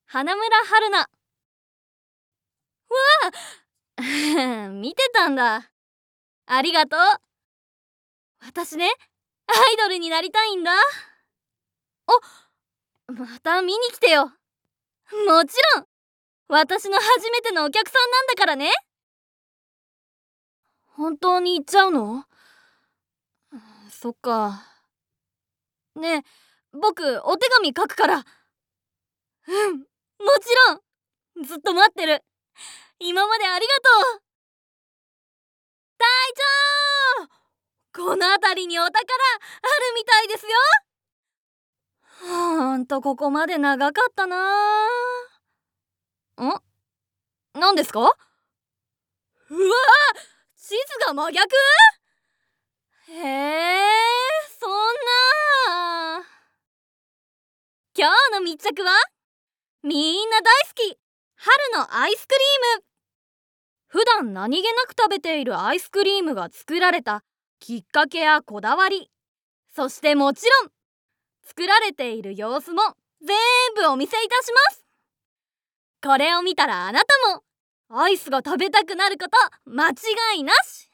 花村春菜。わあ見てたんだ。ありがとう。私ね、アイドルになりたいんだ。また見に来てよ。もちろん私の初めてのお客さんなんだからね。本当に行っちゃうの？そっか。ねえ、僕お手紙書くから。もちろんずっと待ってる。今までありがとう。隊長、この辺りにお宝あるみたいですよ。ここまで長かったな。何ですか？うわー、地図が真逆？へえ、そんな。今日の密着はみんな大好き春のアイスクリーム。普段何気なく食べているアイスクリームが作られたきっかけやこだわり、そしてもちろん作られている様子も全部お見せいたします。これを見たらあなたもアイスが食べたくなること間違いなし。